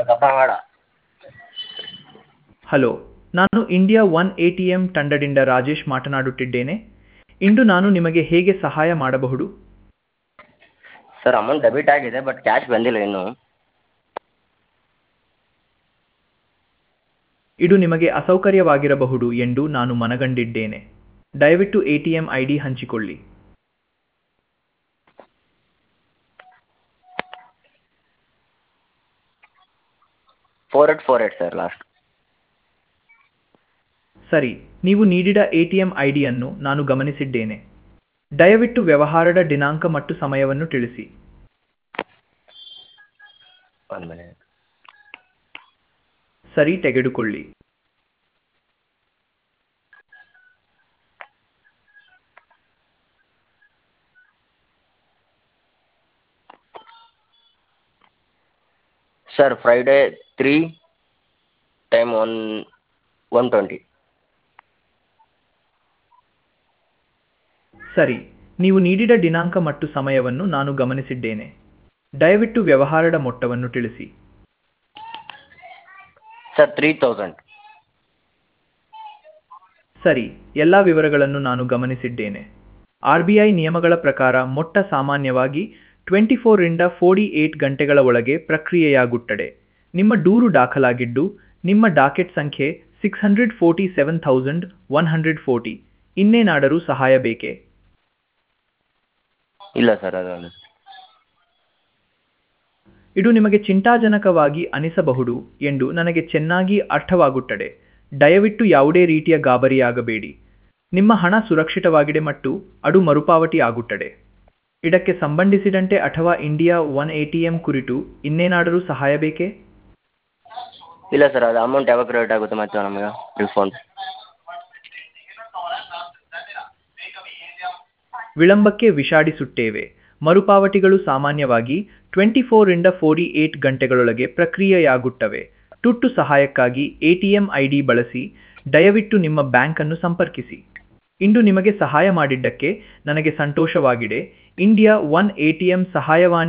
ಕಪ್ಪವಾಡ. Hello, ನಾನು India One ATM ತಂಡದಿಂದ ರಾಜೇಶ್ ಮಾತನಾಡುತ್ತಿದ್ದೇನೆ. ಇಂದು ನಾನು ನಿಮಗೆ ಹೇಗೆ ಸಹಾಯ ಮಾಡಬಹುದು? ಸರ್ ಅಮೌಂಟ್ ಡೆಬಿಟ್ ಆಗಿದೆ ಬಟ್ ಕ್ಯಾಶ್ ಬಂದಿಲ್ಲ ಇನ್ನೂ. ಇದು ನಿಮಗೆ ಅಸೌಕರ್ಯವಾಗಿರಬಹುದು ಎಂದು ನಾನು ಮನಗಂಡಿದ್ದೇನೆ. ದಯವಿಟ್ಟು ಎಟಿಎಂ ಐಡಿ ಹಂಚಿಕೊಳ್ಳಿ. 4848 ಸರ್ ಲಾಸ್ಟ್. ಸರಿ, ನೀವು ನೀಡಿದ ಎಟಿಎಂ ಐಡಿಯನ್ನು ನಾನು ಗಮನಿಸಿದ್ದೇನೆ. ದಯವಿಟ್ಟು ವ್ಯವಹಾರದ ದಿನಾಂಕ ಮತ್ತು ಸಮಯವನ್ನು ತಿಳಿಸಿ. ಒಂದು ಮಿನಿಟ್. ಸರಿ, ತೆಗೆದುಕೊಳ್ಳಿ. Sir Friday 3 time 1:20. ಸರಿ, ನೀವು ನೀಡಿದ ದಿನಾಂಕ ಮತ್ತು ಸಮಯವನ್ನು ನಾನು ಗಮನಿಸಿದ್ದೇನೆ. ದಯವಿಟ್ಟು ವ್ಯವಹಾರದ ಮೊತ್ತವನ್ನು ತಿಳಿಸಿ. ಸರ್ 3000. ಸರಿ, ಎಲ್ಲ ವಿವರಗಳನ್ನು ನಾನು ಗಮನಿಸಿದ್ದೇನೆ. ಆರ್ಬಿಐ ನಿಯಮಗಳ ಪ್ರಕಾರ ಮೊತ್ತ ಸಾಮಾನ್ಯವಾಗಿ 24 ರಿಂದ 48 ಗಂಟೆಗಳ ಒಳಗೆ ಪ್ರಕ್ರಿಯೆಯಾಗುತ್ತದೆ. ನಿಮ್ಮ ದೂರು ದಾಖಲಾಗಿದ್ದು, ನಿಮ್ಮ ಡಾಕೆಟ್ ಸಂಖ್ಯೆ 647,140. ಇನ್ನೇನಾದರೂ ಸಹಾಯ ಬೇಕೇ? ಇಲ್ಲ ಸರ್ ಅದೊಂದು. ಇದು ನಿಮಗೆ ಚಿಂತಾಜನಕವಾಗಿ ಅನಿಸಬಹುದು ಎಂದು ನನಗೆ ಚೆನ್ನಾಗಿ ಅರ್ಥವಾಗುತ್ತದೆ. ದಯವಿಟ್ಟು ಯಾವುದೇ ರೀತಿಯ ಗಾಬರಿಯಾಗಬೇಡಿ. ನಿಮ್ಮ ಹಣ ಸುರಕ್ಷಿತವಾಗಿದೆ ಮತ್ತು ಅದು ಮರುಪಾವತಿ ಆಗುತ್ತದೆ. ಇದಕ್ಕೆ ಸಂಬಂಧಿಸಿದಂತೆ ಅಥವಾ ಇಂಡಿಯಾ ಒನ್ ಎಟಿಎಂ ಕುರಿತು ಇನ್ನೇನಾದರೂ ಸಹಾಯ ಬೇಕೇ? ಇಲ್ಲ ಸರ್, ಅದು ಅಮೌಂಟ್ ಯಾವಾಗ ಕ್ರೆಡಿಟ್ ಆಗುತ್ತೆ ಮತ್ತೆ ನಮಗೆ ರಿಫಂಡ್? ವಿಳಂಬಕ್ಕೆ ವಿಷಾದಿಸುತ್ತೇವೆ. ಮರುಪಾವತಿಗಳು ಸಾಮಾನ್ಯವಾಗಿ 24 ರಿಂದ 48 ಗಂಟೆಗಳೊಳಗೆ ಪ್ರಕ್ರಿಯೆಯಾಗುತ್ತವೆ. ತುರ್ತು ಸಹಾಯಕ್ಕಾಗಿ ಎಟಿಎಂ ಐಡಿ ಬಳಸಿ. ದಯವಿಟ್ಟು ನಿಮ್ಮ ಬ್ಯಾಂಕ್ ಅನ್ನು ಸಂಪರ್ಕಿಸಿ. ಇಂದು ನಿಮಗೆ ಸಹಾಯ ಮಾಡಿದ್ದಕ್ಕೆ ನನಗೆ ಸಂತೋಷವಾಗಿದೆ. ಇಂಡಿಯಾ ಒನ್ ಎಟಿಎಂ ಸಹಾಯವಾಣಿ